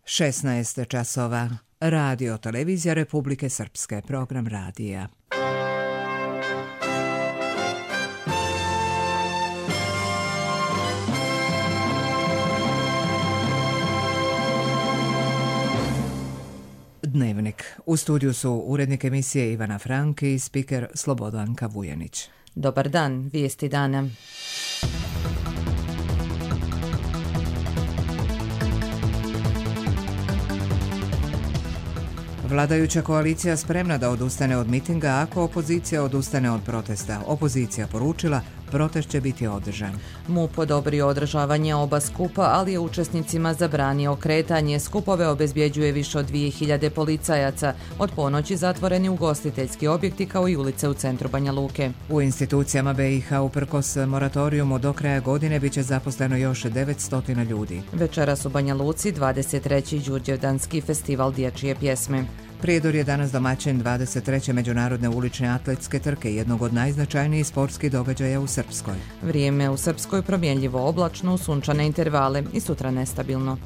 16 časova. Radio Televizija Republike Srpske, program radija. Dnevnik. U studiju su urednik emisije Ivana Frank i spiker Slobodanka Vujanić. Dobar dan, vijesti dana. Vladajuća koalicija spremna da odustane od mitinga ako opozicija odustane od protesta. Opozicija poručila, protest će biti održan. MUP odobrio održavanje oba skupa, ali je učesnicima zabranio kretanje. Skupove obezbjeđuje više od 2000 policajaca. Od ponoći zatvoreni ugostiteljski objekti kao i ulice u centru Banja Luke. U institucijama BiH uprkos moratorijumu do kraja godine biće zaposleno još 900 ljudi. Večeras u Banja Luci 23. Đurđevdanski festival dječje pjesme. Prijedor je danas domaćin 23. međunarodne ulične atletske trke, jednog od najznačajnijih sportskih događaja u Srpskoj. Vrijeme u Srpskoj promjenljivo oblačno u sunčane intervale i sutra nestabilno.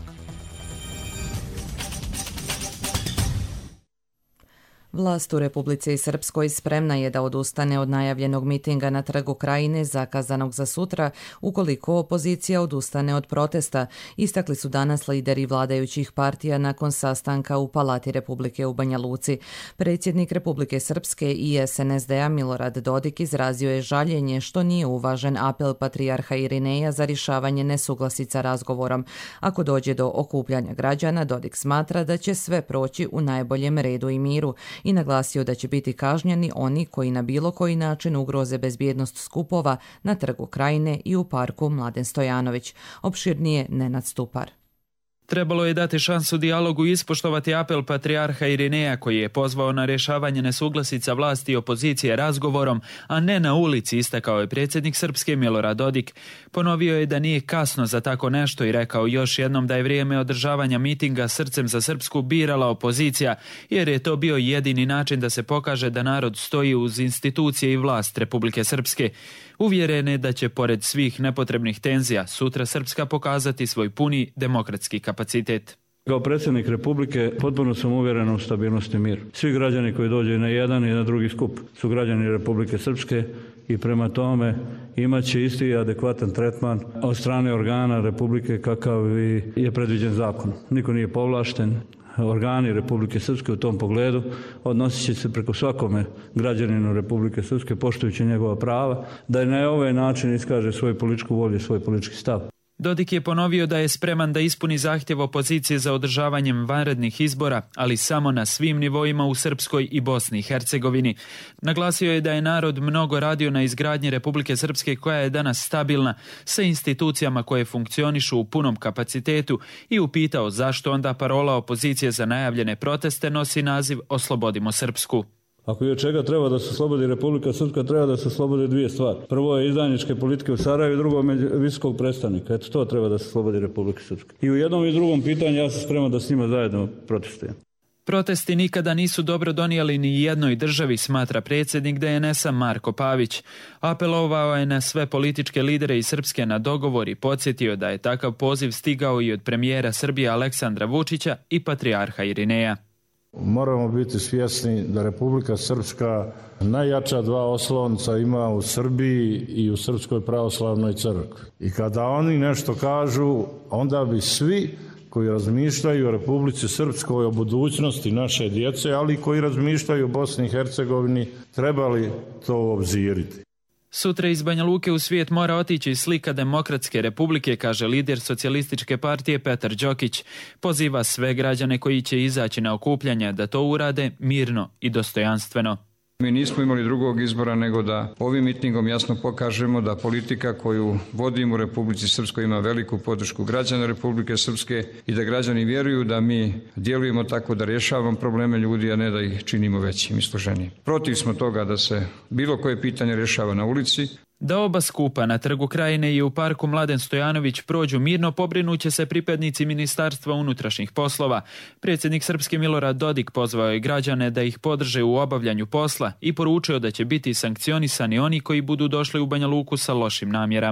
Vlast u Republici Srpskoj spremna je da odustane od najavljenog mitinga na Trgu Krajine zakazanog za sutra ukoliko opozicija odustane od protesta, istakli su danas lideri vladajućih partija nakon sastanka u Palati Republike u Banja Luci. Predsjednik Republike Srpske i SNSD-a Milorad Dodik izrazio je žaljenje što nije uvažen apel patrijarha Irineja za rješavanje nesuglasica razgovorom. Ako dođe do okupljanja građana, Dodik smatra da će sve proći u najboljem redu i miru i naglasio da će biti kažnjeni oni koji na bilo koji način ugroze bezbjednost skupova na Trgu Krajine i u parku Mladen Stojanović. Opširnije Nenad Stupar. Trebalo je dati šansu dijalogu i ispoštovati apel patrijarha Irineja koji je pozvao na rješavanje nesuglasica vlasti i opozicije razgovorom, a ne na ulici, istakao je predsjednik Srpske Milorad Dodik. Ponovio je da nije kasno za tako nešto i rekao još jednom da je vrijeme održavanja mitinga Srcem za Srpsku birala opozicija, jer je to bio jedini način da se pokaže da narod stoji uz institucije i vlast Republike Srpske. Uvjeren je da će pored svih nepotrebnih tenzija sutra Srpska pokazati svoj puni demokratski kapacitet. Kao predsjednik Republike potpuno sam uvjeren u stabilnost i mir. Svi građani koji dođu na jedan i na drugi skup su građani Republike Srpske i prema tome imat će isti i adekvatan tretman od strane organa Republike kakav je predviđen zakonom. Niko nije povlašten. Organi Republike Srpske u tom pogledu odnosit će se preko svakome građaninu Republike Srpske poštujući njegova prava da je na ovaj način iskaže svoju političku volju i svoj politički stav. Dodik je ponovio da je spreman da ispuni zahtjev opozicije za održavanjem vanrednih izbora, ali samo na svim nivoima u Srpskoj i Bosni i Hercegovini. Naglasio je da je narod mnogo radio na izgradnji Republike Srpske koja je danas stabilna, sa institucijama koje funkcionišu u punom kapacitetu i upitao zašto onda parola opozicije za najavljene proteste nosi naziv Oslobodimo Srpsku. Ako i od čega treba da se oslobodi Republika Srpska, treba da se oslobode dvije stvari. Prvo je izdajničke politike u Sarajevu, drugo visokog predstavnika. Eto, to treba da se oslobodi Republika Srpska. I u jednom i drugom pitanju ja sam spreman da s njima zajedno protestujem. Protesti nikada nisu dobro donijeli ni jednoj državi, smatra predsjednik DNS-a Marko Pavić. Apelovao je na sve političke lidere iz Srpske na dogovor i podsjetio da je takav poziv stigao i od premijera Srbije Aleksandra Vučića i patrijarha Irineja. Moramo biti svjesni da Republika Srpska najjača dva oslonca ima u Srbiji i u Srpskoj pravoslavnoj crkvi. I kada oni nešto kažu, onda bi svi koji razmišljaju o Republici Srpskoj, o budućnosti naše djece, ali i koji razmišljaju o Bosni i Hercegovini, trebali to obziriti. Sutra iz Banja Luke u svijet mora otići slika Demokratske republike, kaže lider socijalističke partije Petar Đokić. Poziva sve građane koji će izaći na okupljanja da to urade mirno i dostojanstveno. Mi nismo imali drugog izbora nego da ovim mitingom jasno pokažemo da politika koju vodimo u Republici Srpskoj ima veliku podršku građana Republike Srpske i da građani vjeruju da mi djelujemo tako da rješavamo probleme ljudi, a ne da ih činimo većim i složenijim. Protiv smo toga da se bilo koje pitanje rješava na ulici. Da oba skupa na Trgu Krajine i u parku Mladen Stojanović prođu mirno, pobrinuće se pripadnici Ministarstva unutrašnjih poslova. Predsjednik Srpske Milorad Dodik pozvao je građane da ih podrže u obavljanju posla i poručio da će biti sankcionisani oni koji budu došli u Banja Luku sa lošim namjerama.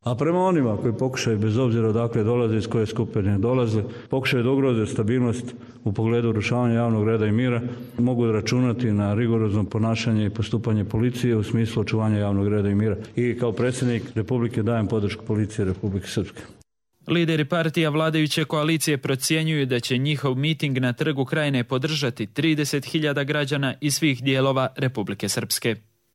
A prema onima koji pokušaju, bez obzira odakle dolaze, iz koje skupine dolaze, pokušaju da ugroze stabilnost u pogledu urušavanja javnog reda i mira, mogu računati na rigorozno ponašanje i postupanje policije u smislu očuvanja javnog reda i mira. I kao predsjednik Republike dajem podršku policiji Republike Srpske. Lideri partija vladajuće koalicije procjenjuju da će njihov miting na Trgu Krajine podržati 30.000 građana iz svih dijelova Republike Srpske.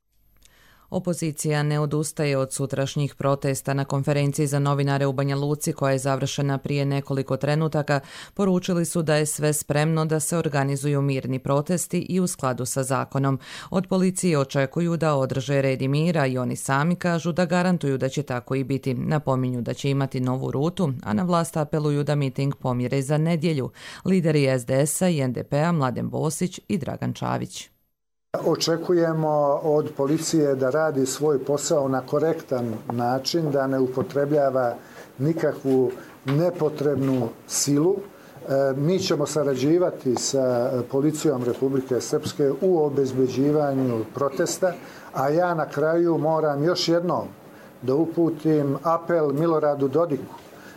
Opozicija ne odustaje od sutrašnjih protesta. Na konferenciji za novinare u Banja Luci, koja je završena prije nekoliko trenutaka, poručili su da je sve spremno da se organizuju mirni protesti i u skladu sa zakonom. Od policije očekuju da održe red i mira i oni sami kažu da garantuju da će tako i biti. Napominju da će imati novu rutu, a na vlast apeluju da miting pomjere za nedjelju. Lideri SDS-a i NDP-a Mladen Bosić i Dragan Čavić. Očekujemo od policije da radi svoj posao na korektan način, da ne upotrebljava nikakvu nepotrebnu silu. Mi ćemo sarađivati sa policijom Republike Srpske u obezbeđivanju protesta, a ja na kraju moram još jednom da uputim apel Miloradu Dodiku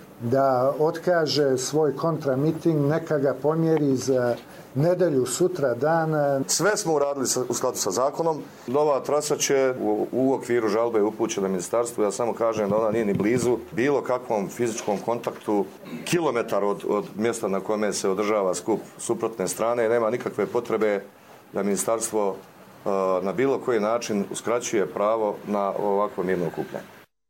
da otkaže svoj kontramiting, neka ga pomjeri za nedelju, sutra dan. Sve smo uradili u skladu sa zakonom. Nova trasa će u okviru žalbe upućena ministarstvu. Ja samo kažem da ona nije ni blizu bilo kakvom fizičkom kontaktu kilometar od mjesta na kome se održava skup suprotne strane i nema nikakve potrebe da ministarstvo na bilo koji način uskraćuje pravo na ovako mirno okupljanje.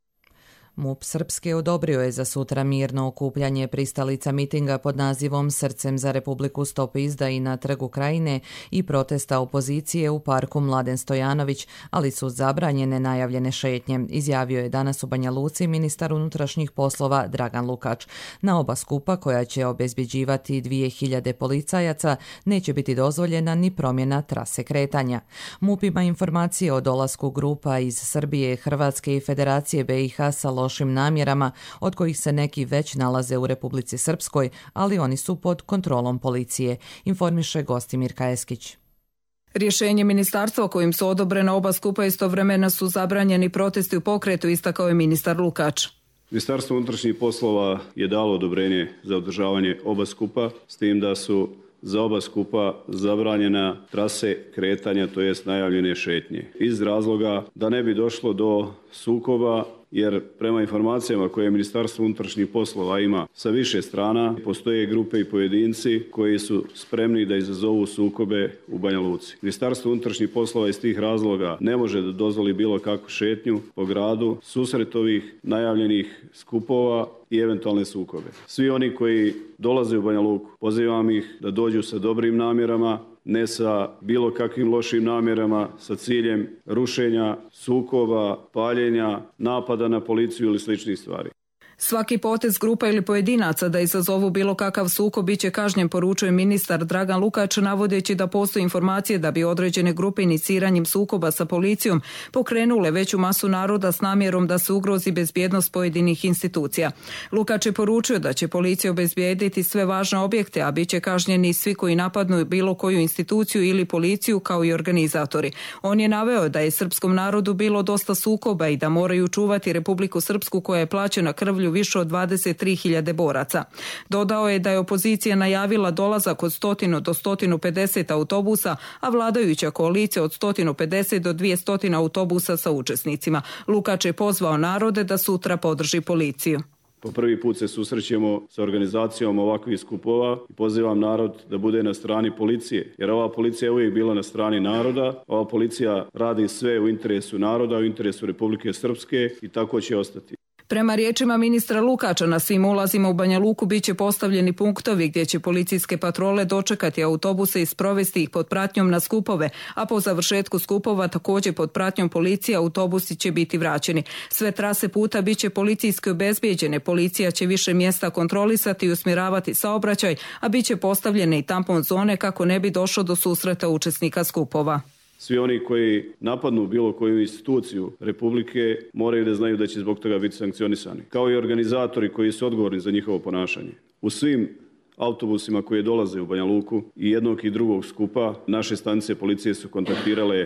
MUP Srpske odobrio je za sutra mirno okupljanje pristalica mitinga pod nazivom Srcem za Republiku Stop izdaji na Trgu Krajine i protesta opozicije u parku Mladen Stojanović, ali su zabranjene najavljene šetnje, izjavio je danas u Banja Luci ministar unutrašnjih poslova Dragan Lukač. Na oba skupa, koja će obezbjeđivati 2000 policajaca, neće biti dozvoljena ni promjena trase kretanja. MUP ima informacije o dolasku grupa iz Srbije, Hrvatske i Federacije BiH sa lošim namjerama, od kojih se neki već nalaze u Republici Srpskoj, ali oni su pod kontrolom policije, informiše Gostimir Kajeskić. Rješenje ministarstva kojim su odobrena oba skupa istovremeno su zabranjeni protesti u pokretu, istakao je ministar Lukač. Ministarstvo unutrašnjih poslova je dalo odobrenje za održavanje oba skupa, s tim da su za oba skupa zabranjena trase kretanja, to jest najavljene šetnje. Iz razloga da ne bi došlo do sukoba, jer prema informacijama koje Ministarstvo unutrašnjih poslova ima sa više strana, postoje grupe i pojedinci koji su spremni da izazovu sukobe u Banja Luci. Ministarstvo unutrašnjih poslova iz tih razloga ne može da dozvoli bilo kakvu šetnju po gradu, susret ovih najavljenih skupova i eventualne sukobe. Svi oni koji dolaze u Banja Luku, pozivam ih da dođu sa dobrim namjerama, ne sa bilo kakvim lošim namjerama, sa ciljem rušenja, sukoba, paljenja, napada na policiju ili sličnih stvari. Svaki potez grupa ili pojedinaca da izazovu bilo kakav sukob bit će kažnjen, poručuje ministar Dragan Lukač, navodeći da postoje informacije da bi određene grupe iniciranjem sukoba sa policijom pokrenule veću masu naroda s namjerom da se ugrozi bezbjednost pojedinih institucija. Lukač je poručio da će policija obezbijediti sve važne objekte, a bit će kažnjeni svi koji napadnu bilo koju instituciju ili policiju, kao i organizatori. On je naveo da je srpskom narodu bilo dosta sukoba i da moraju čuvati Republiku Srpsku koja je plaćena krvlju više od 23.000 boraca. Dodao je da je opozicija najavila dolazak od 100 do 150 autobusa, a vladajuća koalicija od 150 do 200 autobusa sa učesnicima. Lukač je pozvao narode da sutra podrži policiju. Po prvi put se susrećemo sa organizacijom ovakvih skupova i pozivam narod da bude na strani policije, jer ova policija je uvijek bila na strani naroda, ova policija radi sve u interesu naroda, u interesu Republike Srpske i tako će ostati. Prema riječima ministra Lukača, na svim ulazima u Banja Luku bit će postavljeni punktovi gdje će policijske patrole dočekati autobuse i sprovesti ih pod pratnjom na skupove, a po završetku skupova također pod pratnjom policije autobusi će biti vraćeni. Sve trase puta bit će policijski obezbijeđene, policija će više mjesta kontrolisati i usmjeravati saobraćaj, a bit će postavljene i tampon zone kako ne bi došlo do susreta učesnika skupova. Svi oni koji napadnu bilo koju instituciju Republike moraju da znaju da će zbog toga biti sankcionisani, kao i organizatori koji su odgovorni za njihovo ponašanje. U svim autobusima koji dolaze u Banja Luku i jednog i drugog skupa, naše stanice policije su kontaktirale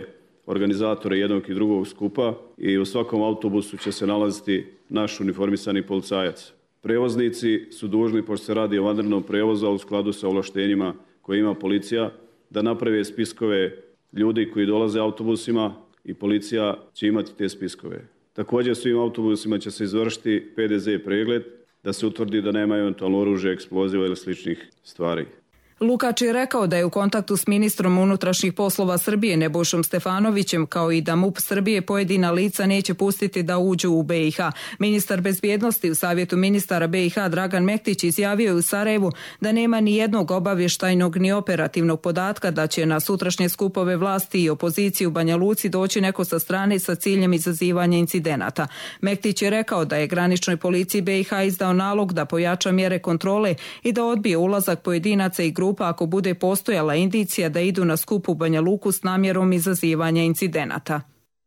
organizatore jednog i drugog skupa i u svakom autobusu će se nalaziti naš uniformisani policajac. Prevoznici su dužni, pošto se radi o vanrednom prevozu, a u skladu sa ovlaštenjima koje ima policija, da naprave spiskove ljudi koji dolaze autobusima i policija će imati te spiskove. Također svim autobusima će se izvršiti PDZ pregled da se utvrdi da nema eventualno oružja, eksploziva ili sličnih stvari. Lukač je rekao da je u kontaktu s ministrom unutrašnjih poslova Srbije Nebojšom Stefanovićem, kao i da MUP Srbije pojedina lica neće pustiti da uđu u BiH. Ministar bezbjednosti u Savjetu ministara BiH Dragan Mektić izjavio je u Sarajevu da nema ni jednog obavještajnog ni operativnog podatka da će na sutrašnje skupove vlasti i opoziciji u Banja Luci doći neko sa strane sa ciljem izazivanja incidenata. Mektić je rekao da je graničnoj policiji BiH izdao nalog da pojača mjere kontrole i da odbije ulazak pojedinaca i grupa ako bude postojala indicija da idu na skup u Banja Luku s namjerom izazivanja incidenata.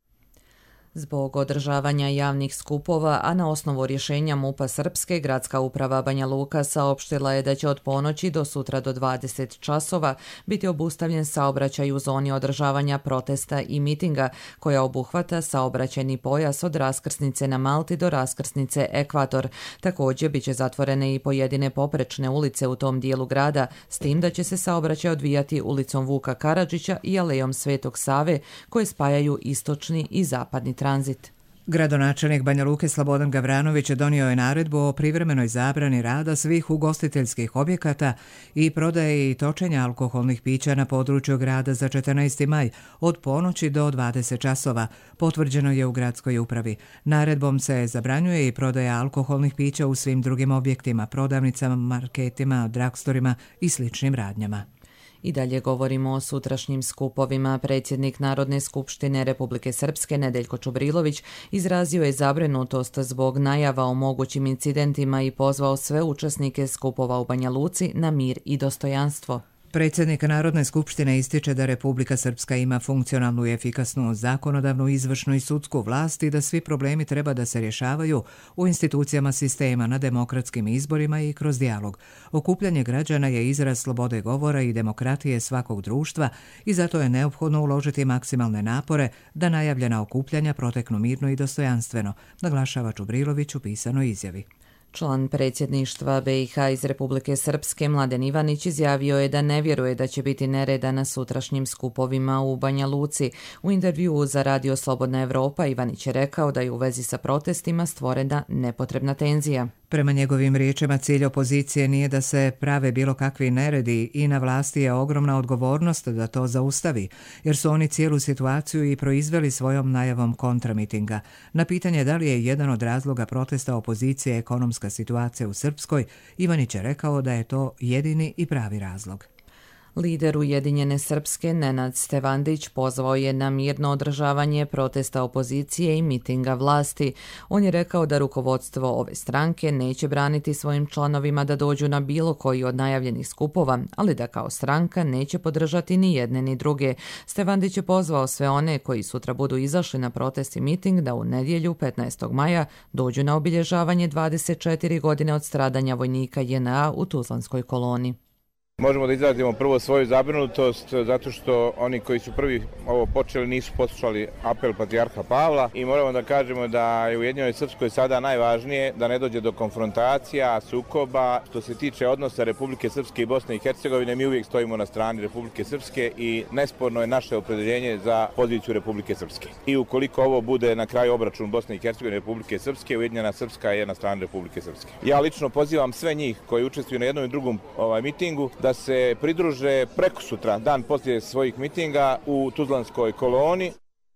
Zbog održavanja javnih skupova, a na osnovu rješenja MUP-a Srpske, Gradska uprava Banja Luka saopštila je da će od ponoći do sutra do 20 časova biti obustavljen saobraćaj u zoni održavanja protesta i mitinga, koja obuhvata saobraćajni pojas od raskrsnice na Malti do raskrsnice Ekvator. Također bit će zatvorene i pojedine poprečne ulice u tom dijelu grada, s tim da će se saobraćaj odvijati ulicom Vuka Karadžića i alejom Svetog Save, koje spajaju istočni i zapadni tranzit. Gradonačelnik Banja Luke Slobodan Gavranović donio je naredbu o privremenoj zabrani rada svih ugostiteljskih objekata i prodaje i točenja alkoholnih pića na području grada za 14. maj od ponoći do 20 časova, potvrđeno je u gradskoj upravi. Naredbom se zabranjuje i prodaja alkoholnih pića u svim drugim objektima, prodavnicama, marketima, dragstorima i sličnim radnjama. I dalje govorimo o sutrašnjim skupovima. Predsjednik Narodne skupštine Republike Srpske Nedeljko Čubrilović izrazio je zabrinutost zbog najava o mogućim incidentima i pozvao sve učesnike skupova u Banja Luci na mir i dostojanstvo. Predsjednik Narodne skupštine ističe da Republika Srpska ima funkcionalnu i efikasnu zakonodavnu, izvršnu i sudsku vlast i da svi problemi treba da se rješavaju u institucijama sistema, na demokratskim izborima i kroz dijalog. Okupljanje građana je izraz slobode govora i demokratije svakog društva i zato je neophodno uložiti maksimalne napore da najavljena okupljanja proteknu mirno i dostojanstveno, naglašava Čubrilović u pisanoj izjavi. Član predsjedništva BiH iz Republike Srpske Mladen Ivanić izjavio je da ne vjeruje da će biti nereda na sutrašnjim skupovima u Banja Luci. U intervjuu za Radio Slobodna Evropa Ivanić je rekao da je u vezi sa protestima stvorena nepotrebna tenzija. Prema njegovim riječima, cilj opozicije nije da se prave bilo kakvi neredi i na vlasti je ogromna odgovornost da to zaustavi, jer su oni cijelu situaciju i proizveli svojom najavom kontramitinga. Na pitanje da li je jedan od razloga protesta opozicije ekonomska situacija u Srpskoj, Ivanić je rekao da je to jedini i pravi razlog. Lider Ujedinjene Srpske Nenad Stevandić pozvao je na mirno održavanje protesta opozicije i mitinga vlasti. On je rekao da rukovodstvo ove stranke neće braniti svojim članovima da dođu na bilo koji od najavljenih skupova, ali da kao stranka neće podržati ni jedne ni druge. Stevandić je pozvao sve one koji sutra budu izašli na protest i miting da u nedjelju 15. maja dođu na obilježavanje 24 godine od stradanja vojnika JNA u Tuzlanskoj koloni. Možemo da izrazimo prvo svoju zabrinutost zato što oni koji su prvi ovo počeli nisu poslušali apel Patrijarha Pavla i moramo da kažemo da je u Ujedinjenoj Srpskoj sada najvažnije da ne dođe do konfrontacija, sukoba. Što se tiče odnosa Republike Srpske i Bosne i Hercegovine, mi uvijek stojimo na strani Republike Srpske i nesporno je naše opredeljenje za poziciju Republike Srpske. I ukoliko ovo bude na kraju obračun Bosne i Hercegovine i Republike Srpske, Ujedinjena Srpska je na strani Republike Srpske. Ja lično pozivam sve njih koji učestvuju na jednom i drugom mitingu da se pridruže prekosutra, dan poslije svojih mitinga u Tuzlanskoj koloni.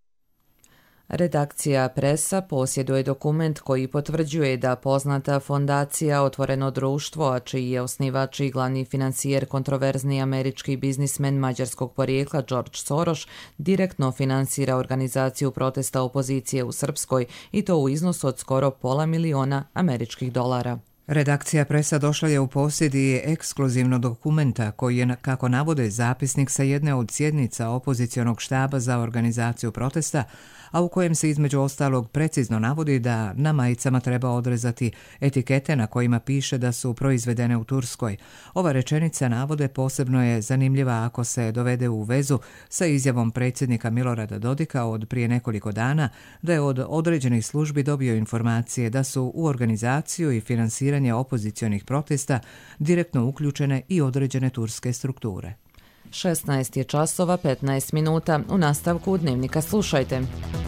Redakcija Presa posjeduje dokument koji potvrđuje da poznata fondacija Otvoreno društvo, a čiji je osnivač i glavni financijer kontroverzni američki biznismen mađarskog porijekla George Soros, direktno finansira organizaciju protesta opozicije u Srpskoj i to u iznosu od skoro $500 000 američkih dolara. Redakcija Presa došla je u posjed i ekskluzivnog dokumenta koji je, kako navode, zapisnik sa jedne od sjednica opozicionog štaba za organizaciju protesta, a u kojem se između ostalog precizno navodi da na majicama treba odrezati etikete na kojima piše da su proizvedene u Turskoj. Ova rečenica, navode, posebno je zanimljiva ako se dovede u vezu sa izjavom predsjednika Milorada Dodika od prije nekoliko dana da je od određenih službi dobio informacije da su u organizaciju i finansiranje opozicionih protesta direktno uključene i određene turske strukture. 16 je časova 15 minuta. U nastavku Dnevnika slušajte.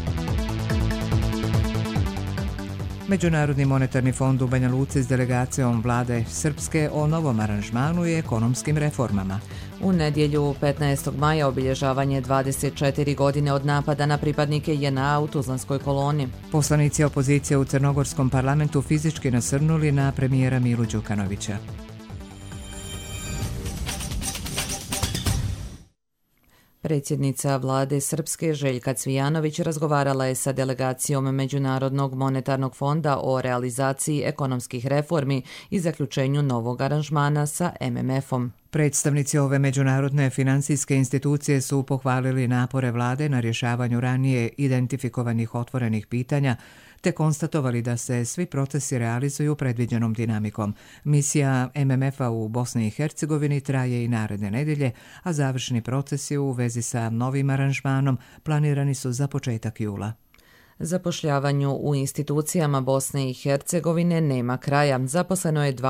Međunarodni monetarni fond u Banja Luci s delegacijom vlade Srpske o novom aranžmanu i ekonomskim reformama. U nedjelju 15. maja obilježavanje 24 godine od napada na pripadnike JNA u Tuzlanskoj koloni. Poslanici opozicije u Crnogorskom parlamentu fizički nasrnuli na premijera Milu Đukanovića. Predsjednica vlade Srpske Željka Cvijanović razgovarala je sa delegacijom Međunarodnog monetarnog fonda o realizaciji ekonomskih reformi i zaključenju novog aranžmana sa MMF-om. Predstavnici ove međunarodne financijske institucije su pohvalili napore vlade na rješavanju ranije identifikovanih otvorenih pitanja, te konstatovali da se svi procesi realizuju predviđenom dinamikom. Misija MMF-a u Bosni i Hercegovini traje i naredne nedjelje, a završni procesi u vezi sa novim aranžmanom planirani su za početak jula. Zapošljavanju u institucijama Bosne i Hercegovine nema kraja. Zaposleno je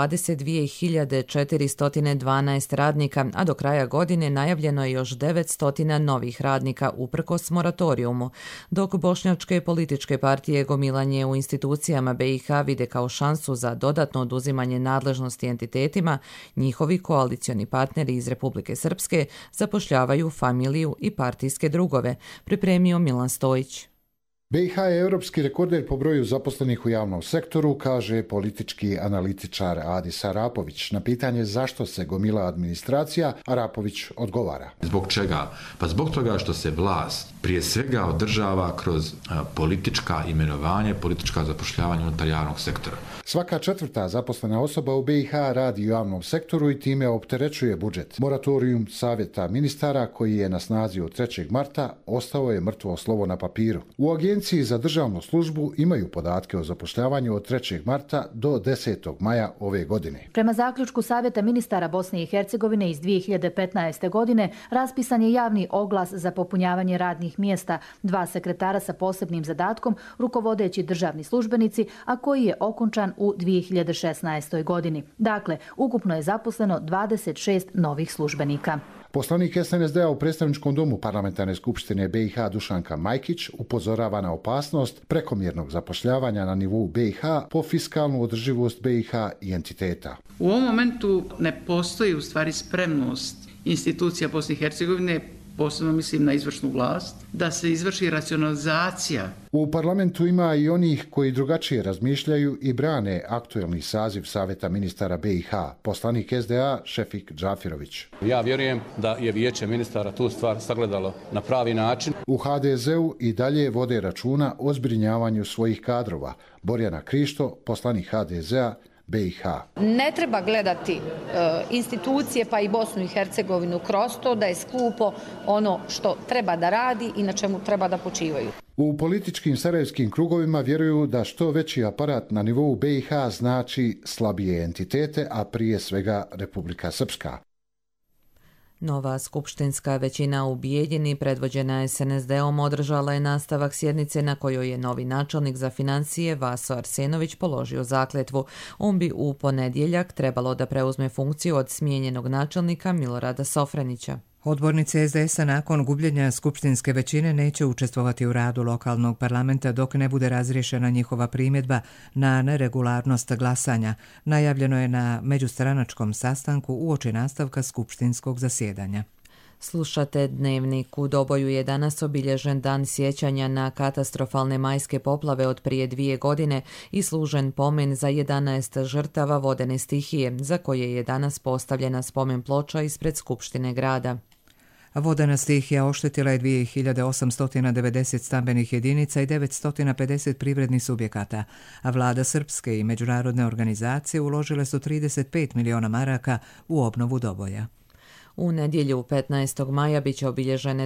22.412 radnika, a do kraja godine najavljeno je još 900 novih radnika uprkos moratorijumu. Dok bošnjačke političke partije gomilanje u institucijama BiH vide kao šansu za dodatno oduzimanje nadležnosti entitetima, njihovi koalicioni partneri iz Republike Srpske zapošljavaju familiju i partijske drugove, pripremio Milan Stojić. BiH je europski rekorder po broju zaposlenih u javnom sektoru, kaže politički analitičar Adis Arapović. Na pitanje zašto se gomila administracija, Arapović odgovara. Zbog čega? Pa zbog toga što se vlast prije svega održava kroz politička imenovanja, politička zapošljavanja unutar javnog sektora. Svaka četvrta zaposlena osoba u BiH radi u javnom sektoru i time opterećuje budžet. Moratorium Savjeta ministara koji je na snazi od 3. marta ostao je mrtvo slovo na papiru. U Agenciji za državnu službu imaju podatke o zapošljavanju od 3. marta do 10. maja ove godine. Prema zaključku Savjeta ministara Bosne i Hercegovine iz 2015. godine raspisan je javni oglas za popunjavanje radnih mjesta, 2 sekretara sa posebnim zadatkom, rukovodeći državni službenici, a koji je okončan u 2016. godini. Dakle, ukupno je zaposleno 26 novih službenika. Poslanik SNSD-a u predstavničkom domu Parlamentarne skupštine BiH Dušanka Majkić upozorava na opasnost prekomjernog zapošljavanja na nivou BiH po fiskalnu održivost BiH i entiteta. U ovom momentu ne postoji u stvari spremnost institucija Bosne i Hercegovine, posebno mislim na izvršnu vlast, da se izvrši racionalizacija. U parlamentu ima i onih koji drugačije razmišljaju i brane aktuelni saziv Savjeta ministara BiH. Poslanik SDA Šefik Džafirović. Ja vjerujem da je vijeće ministara tu stvar sagledalo na pravi način. U HDZ-u i dalje vode računa o zbrinjavanju svojih kadrova. Borjana Krišto, poslanik HDZ-a BiH. Ne treba gledati institucije pa i Bosnu i Hercegovinu kroz to da je skupo ono što treba da radi i na čemu treba da počivaju. U političkim sarajevskim krugovima vjeruju da što veći aparat na nivou BiH znači slabije entitete, a prije svega Republika Srpska. Nova skupštinska većina u Bijeljini, predvođena SNSD-om, održala je nastavak sjednice na kojoj je novi načelnik za financije Vaso Arsenović položio zakletvu. On bi u ponedjeljak trebalo da preuzme funkciju od smijenjenog načelnika Milorada Sofrenića. Odbornici SDS-a nakon gubljenja skupštinske većine neće učestvovati u radu lokalnog parlamenta dok ne bude razriješena njihova primjedba na neregularnost glasanja. Najavljeno je na međustranačkom sastanku uoči nastavka skupštinskog zasjedanja. Slušate Dnevnik. U Doboju je danas obilježen dan sjećanja na katastrofalne majske poplave od prije 2 godine i služen pomen za 11 žrtava vodene stihije, za koje je danas postavljena spomen ploča ispred Skupštine grada. Vodena stihija oštetila je 2890 stambenih jedinica i 950 privrednih subjekata, a vlada Srpske i međunarodne organizacije uložile su 35 miliona maraka u obnovu Doboja. U nedjelju 15. maja biće obilježene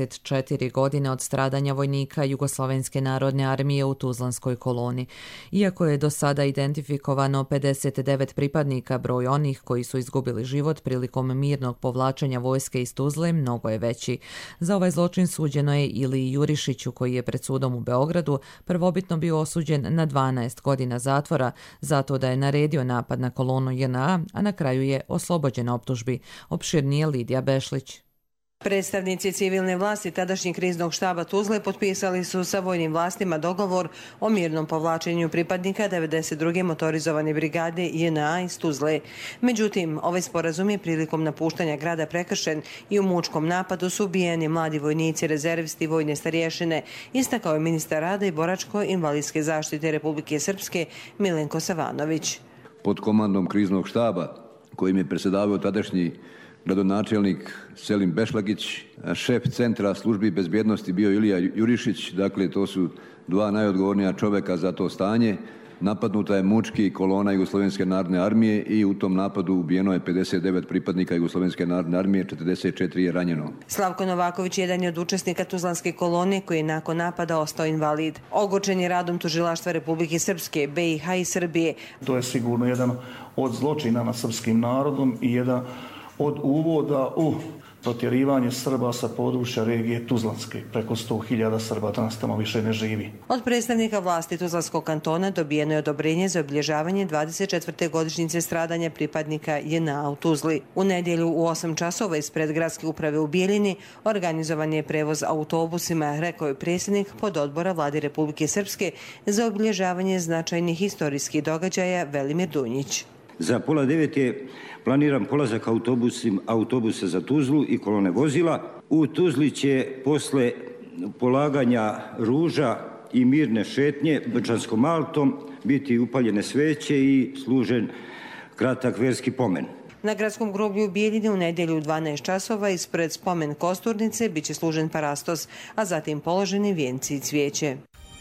24 godine od stradanja vojnika Jugoslovenske narodne armije u Tuzlanskoj koloni. Iako je do sada identifikovano 59 pripadnika, broj onih koji su izgubili život prilikom mirnog povlačenja vojske iz Tuzle mnogo je veći. Za ovaj zločin suđeno je Iliji Jurišiću, koji je pred sudom u Beogradu prvobitno bio osuđen na 12 godina zatvora zato da je naredio napad na kolonu JNA, a na kraju je oslobođen optužbi. Nije Lidija Bešlić. Predstavnici civilne vlasti tadašnjeg kriznog štaba Tuzle potpisali su sa vojnim vlastima dogovor o mirnom povlačenju pripadnika 92. motorizovane brigade JNA iz Tuzle. Međutim, ovaj sporazum je prilikom napuštanja grada prekršen i u mučkom napadu su ubijeni mladi vojnici, rezervisti i vojne starješine, istakao je ministar rada i boračko-invalidske zaštite Republike Srpske Milenko Savanović. Pod komandom kriznog štaba, kojim je predsjedavao tadašnji gradonačelnik Selim Bešlagić, šef centra službi bezbjednosti bio Ilija Jurišić, dakle to su dva najodgovornija čovjeka za to stanje. Napadnuta je mučki kolona Jugoslovenske narodne armije i u tom napadu ubijeno je 59 pripadnika Jugoslovenske narodne armije, 44 je ranjeno. Slavko Novaković jedan je od učesnika Tuzlanske kolone koji je nakon napada ostao invalid. Ogorčen je radom tužilaštva Republike Srpske, BiH i Srbije. To je sigurno jedan od zločina nad srpskim narodom i jedan od uvoda u protjerivanje Srba sa područja regije Tuzlanske. Preko 100.000 Srba danas tamo više ne živi. Od predstavnika vlasti Tuzlanskog kantona dobijeno je odobrenje za obilježavanje 24. godišnjice stradanja pripadnika JNA u Tuzli. U nedjelju u 8 časova ispred gradske uprave u Bijeljini organizovan je prevoz autobusima, rekao je predsjednik pododbora vlade Republike Srpske za obilježavanje značajnih historijskih događaja Velimir Dunjić. Za 8:30 je planiran polazak autobusa za Tuzlu i kolone vozila. U Tuzli će posle polaganja ruža i mirne šetnje Brčanskom altom biti upaljene sveće i služen kratak verski pomen. Na gradskom groblju u Bijeljini u nedjelju u 12 časova ispred spomen kosturnice biće služen parastos, a zatim položeni vijenci i cvijeće.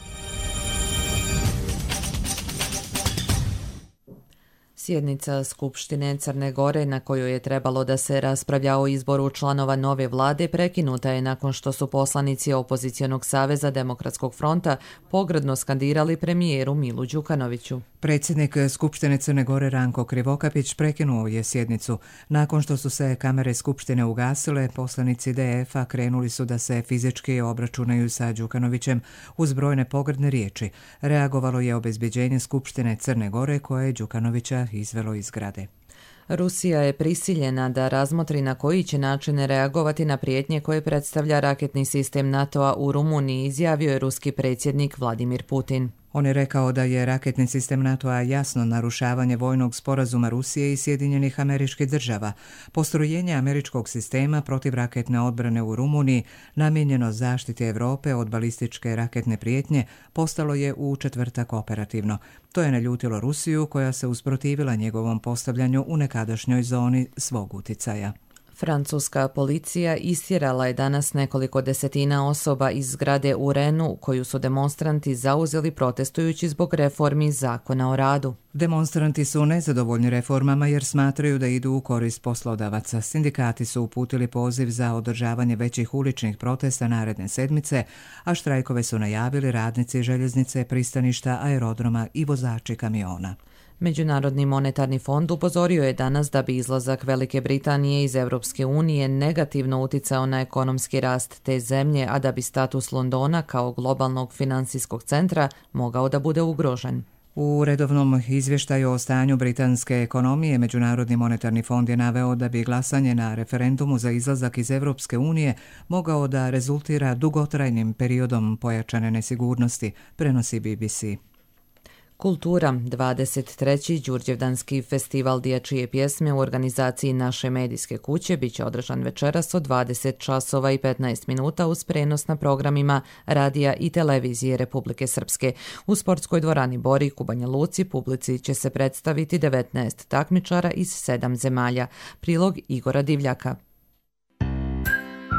Sjednica Skupštine Crne Gore, na kojoj je trebalo da se raspravlja o izboru članova nove vlade, prekinuta je nakon što su poslanici Opozicionog saveza Demokratskog fronta pogrdno skandirali premijeru Milu Đukanoviću. Predsjednik Skupštine Crne Gore Ranko Krivokapić prekinuo je sjednicu. Nakon što su se kamere Skupštine ugasile, poslanici DF-a krenuli su da se fizički obračunaju sa Đukanovićem uz brojne pogrdne riječi. Reagovalo je obezbeđenje Skupštine Crne Gore koje je Đukanovića izvelo iz zgrade. Rusija je prisiljena da razmotri na koji će način reagovati na prijetnje koje predstavlja raketni sistem NATO-a u Rumuniji, izjavio je ruski predsjednik Vladimir Putin. On je rekao da je raketni sistem NATO-a jasno narušavanje vojnog sporazuma Rusije i Sjedinjenih Američkih Država. Postrojenje američkog sistema protivraketne odbrane u Rumuniji, namijenjeno zaštiti Europe od balističke raketne prijetnje, postalo je u četvrtak operativno. To je naljutilo Rusiju, koja se usprotivila njegovom postavljanju u nekadašnjoj zoni svog uticaja. Francuska policija istjerala je danas nekoliko desetina osoba iz zgrade u Renu, koju su demonstranti zauzeli protestujući zbog reformi zakona o radu. Demonstranti su nezadovoljni reformama jer smatraju da idu u korist poslodavaca. Sindikati su uputili poziv za održavanje većih uličnih protesta naredne sedmice, a štrajkove su najavili radnici željeznice, pristaništa, aerodroma i vozači kamiona. Međunarodni monetarni fond upozorio je danas da bi izlazak Velike Britanije iz Europske unije negativno uticao na ekonomski rast te zemlje, a da bi status Londona kao globalnog financijskog centra mogao da bude ugrožen. U redovnom izvještaju o stanju britanske ekonomije Međunarodni monetarni fond je naveo da bi glasanje na referendumu za izlazak iz Europske unije mogao da rezultira dugotrajnim periodom pojačane nesigurnosti, prenosi BBC. Kultura, 23. Đurđevdanski festival dječje pjesme u organizaciji Naše medijske kuće biće održan večeras od 20 časova i 15 minuta uz prenos na programima radija i televizije Republike Srpske. U sportskoj dvorani Borik u Banja Luci publici će se predstaviti 19 takmičara iz 7 zemalja. Prilog Igora Divljaka.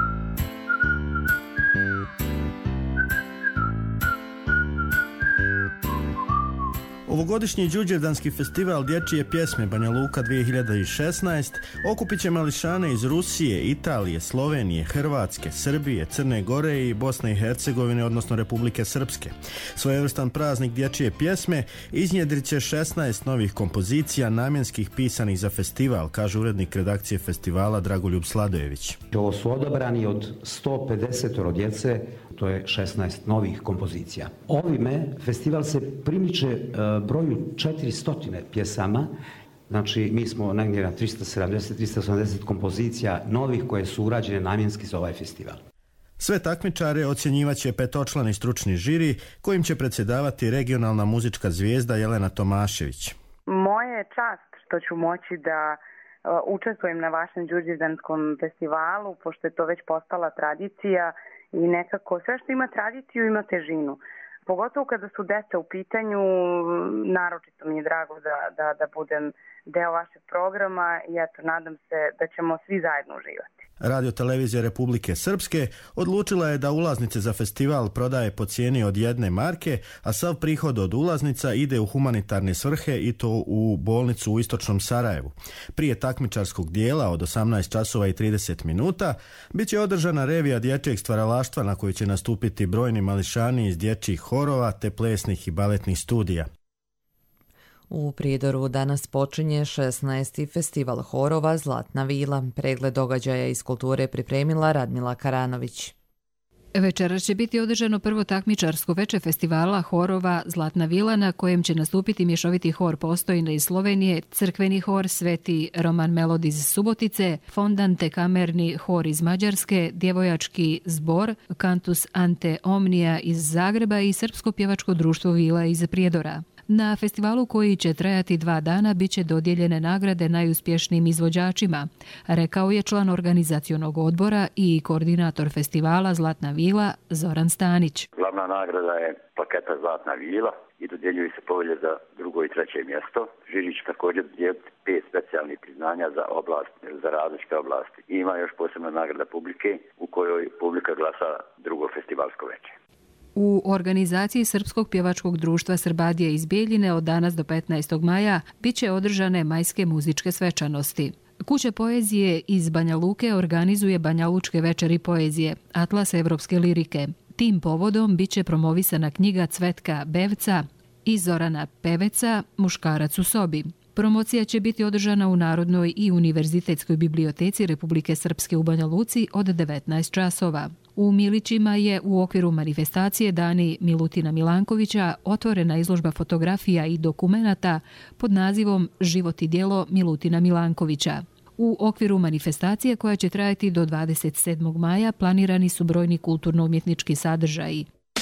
Ovogodišnji đurđevdanski festival dječje pjesme Banja Luka 2016 okupit će mališane iz Rusije, Italije, Slovenije, Hrvatske, Srbije, Crne Gore i Bosne i Hercegovine, odnosno Republike Srpske. Svojevrstan praznik dječje pjesme iznjedrit će 16 novih kompozicija namjenskih pisanih za festival, kaže urednik redakcije festivala Dragoljub Sladojević. Ovo su odabrani od 150 djece, to je 16 novih kompozicija. Ovime festival se primiče broju 400 pjesama, znači mi smo negdje na 370-380 kompozicija novih koje su urađene namjenski za ovaj festival. Sve takmičare ocjenjivaće petočlani stručni žiri kojim će predsjedavati regionalna muzička zvijezda Jelena Tomašević. Moja je čast što ću moći da učestvujem na vašem đurđevdanskom festivalu, pošto je to već postala tradicija i nekako sve što ima tradiciju ima težinu. Pogotovo kada su deca u pitanju, naročito mi je drago da budem deo vašeg programa i eto, nadam se da ćemo svi zajedno uživati. Radiotelevizija Republike Srpske odlučila je da ulaznice za festival prodaje po cijeni od 1 marke, a sav prihod od ulaznica ide u humanitarne svrhe i to u bolnicu u istočnom Sarajevu. Prije takmičarskog dijela od 18 časova i 30 minuta bit će održana revija dječjeg stvaralaštva na kojoj će nastupiti brojni mališani iz dječjih horova te plesnih i baletnih studija. U Prijedoru danas počinje 16. festival horova Zlatna vila. Pregled događaja iz kulture pripremila Radmila Karanović. Večeras će biti održano prvo takmičarsko veče festivala horova Zlatna vila na kojem će nastupiti mješoviti hor Postojne iz Slovenije, crkveni hor Sveti Roman Melod iz Subotice, fondan te kamerni hor iz Mađarske, djevojački zbor Cantus Ante Omnia iz Zagreba i Srpsko pjevačko društvo Vila iz Prijedora. Na festivalu koji će trajati 2 dana bit će dodijeljene nagrade najuspješnijim izvođačima, rekao je član organizacionog odbora i koordinator festivala Zlatna vila Zoran Stanić. Glavna nagrada je plaketa Zlatna vila i dodjeljuju se povelje za 2. i 3. mjesto. Žiri će također dodijeliti 5 specijalnih priznanja za različite oblasti. I ima još posebna nagrada publike u kojoj publika glasa drugo festivalsko veče. U organizaciji Srpskog pjevačkog društva Srbadije iz Bijeljine od danas do 15. maja bit će održane majske muzičke svečanosti. Kuća poezije iz Banja Luke organizuje Banja Lučke večeri poezije, Atlas evropske lirike. Tim povodom bit će promovisana knjiga Cvetka Bevca i Zorana Peveca Muškarac u sobi. Promocija će biti održana u Narodnoj i Univerzitetskoj biblioteci Republike Srpske u Banja Luci od 19 časova. U Milićima je u okviru manifestacije Dani Milutina Milankovića otvorena izložba fotografija i dokumenata pod nazivom Život i djelo Milutina Milankovića. U okviru manifestacije koja će trajati do 27. maja planirani su brojni kulturno-umjetnički sadržaji.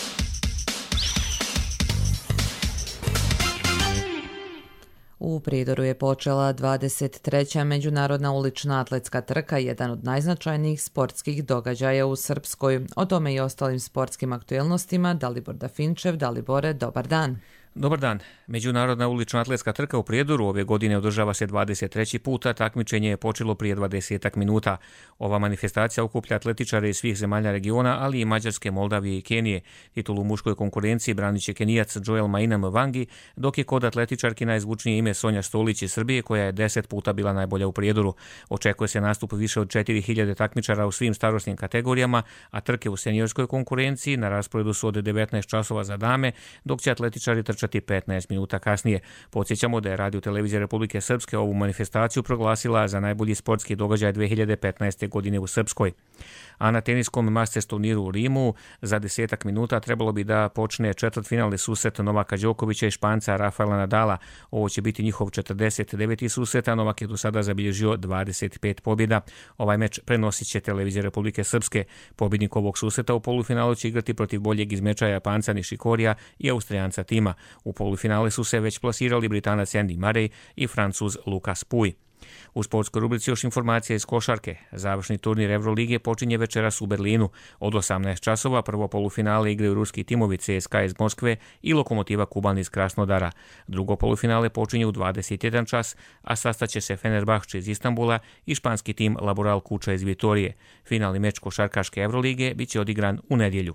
U Prijedoru je počela 23. međunarodna ulična atletska trka, jedan od najznačajnijih sportskih događaja u Srpskoj. O tome i ostalim sportskim aktuelnostima Dalibor Dafinčev. Dalibore, dobar dan. Dobar dan. Međunarodna ulična atletska trka u Prijedoru ove godine održava se 23. puta, takmičenje je počelo prije 20 minuta. Ova manifestacija okuplja atletičare iz svih zemalja regiona, ali i Mađarske, Moldavije i Kenije. Titulu u muškoj konkurenciji branit će Kenijac Joel Mainam Vangi, dok je kod atletičarki najzvučnije ime Sonja Stolić iz Srbije, koja je 10 puta bila najbolja u Prijedoru. Očekuje se nastup više od 4000 takmičara u svim starosnim kategorijama, a trke u seniorskoj konkurenciji na rasporedu su od 19 časova za dame, dok će atletičari trčati 15 minuta kasnije. Podsjećamo da je Radiotelevizija Republike Srpske ovu manifestaciju proglasila za najbolji sportski događaj 2015. godine u Srpskoj. A na teniskom Masters turniru u Rimu za 10 minuta trebalo bi da počne četvrtfinalni susret Novaka Đokovića i Španca Rafaela Nadala. Ovo će biti njihov 49. susret, a Novak je do sada zabilježio 25 pobjeda. Ovaj meč prenosit će Televizija Republike Srpske. Pobjednik ovog susreta u polufinalu će igrati protiv boljeg izmeča Japanca Nishikorija i Austrijanca Tima. U polufinale su se već plasirali Britanac Andy Murray i Francuz Lukas Pouille. U sportskoj rubrici još informacija iz košarke. Završni turnir Evrolige počinje večeras u Berlinu. Od 18 časova prvo polufinale igraju ruski timovi CSKA iz Moskve i Lokomotiva Kuban iz Krasnodara. Drugo polufinale počinje u 21 čas, a sastaće se Fenerbahče iz Istanbula i španski tim Laboral Kuča iz Vitorije. Finalni meč košarkaške Evrolige bit će odigran u nedjelju.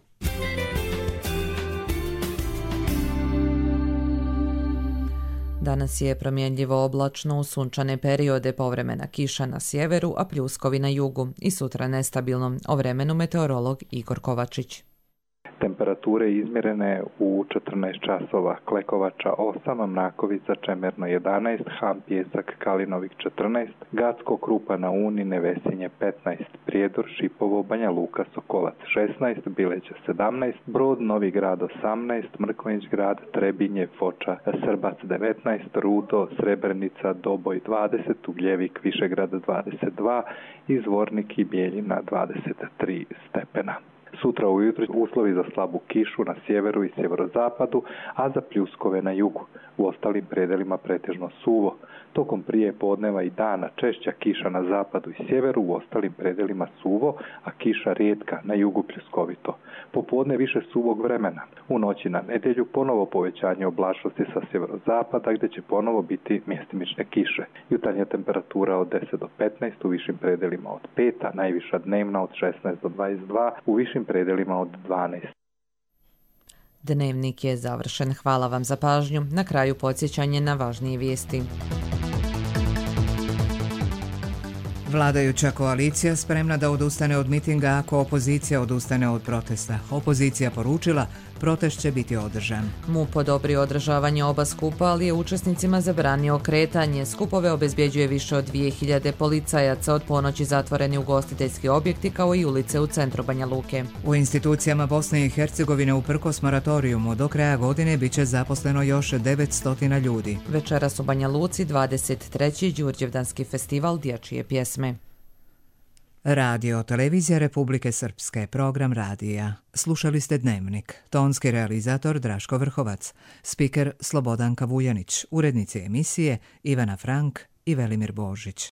Danas je promjenljivo oblačno u sunčane periode, povremena kiša na sjeveru, a pljuskovi na jugu i sutra nestabilno. O vremenu meteorolog Igor Kovačić. Temperature izmjerene u 14 časova, Klekovača 8, Mrakovica, Čemerno 11, Ham, Pjesak, Kalinovik 14, Gacko, Krupa na Uni, Nevesinje 15, Prijedor, Šipovo, Banja Luka, Sokolac 16, Bileća 17, Brod, Novi Grad 18, Mrkonjić Grad, Trebinje, Foča, Srbac 19, Rudo, Srebrenica, Doboj 20, Ugljevik, Višegrad 22, Izvornik i Bijeljina 23 stepena. Sutra ujutro uslovi za slabu kišu na sjeveru i sjeverozapadu, a za pljuskove na jugu. U ostalim predelima pretežno suvo. Tokom prije podneva i dana češća kiša na zapadu i sjeveru, u ostalim predelima suvo, a kiša rijetka, na jugu pljuskovito. Popodne više suvog vremena. U noći na nedjelju ponovo povećanje oblačnosti sa sjeverozapada, gdje će ponovo biti mjestimične kiše. Jutarnja temperatura od 10 do 15, u višim predelima od 5, a najviša dnevna od 16 do 22, u višim predelima od 12. Dnevnik je završen. Hvala vam za pažnju. Na kraju podsjećanje na važnije vijesti. Vladajuća koalicija spremna da odustane od mitinga ako opozicija odustane od protesta. Opozicija poručila, protest će biti održan. MUP odobrio održavanje oba skupa, ali je učesnicima zabranio kretanje. Skupove obezbjeđuje više od 2000 policajaca, od ponoći zatvoreni ugostiteljski objekti kao i ulice u centru Banja Luke. U institucijama Bosne i Hercegovine uprkos moratorijumu do kraja godine bit će zaposleno još 900 ljudi. Večeras u Banja Luci 23. Đurđevdanski festival dječje pjesme. Radio Televizija Republike Srpske, program radija. Slušali ste Dnevnik. Tonski realizator Draško Vrhovac, spiker Slobodanka Vujanić, urednici emisije Ivana Frank i Velimir Božić.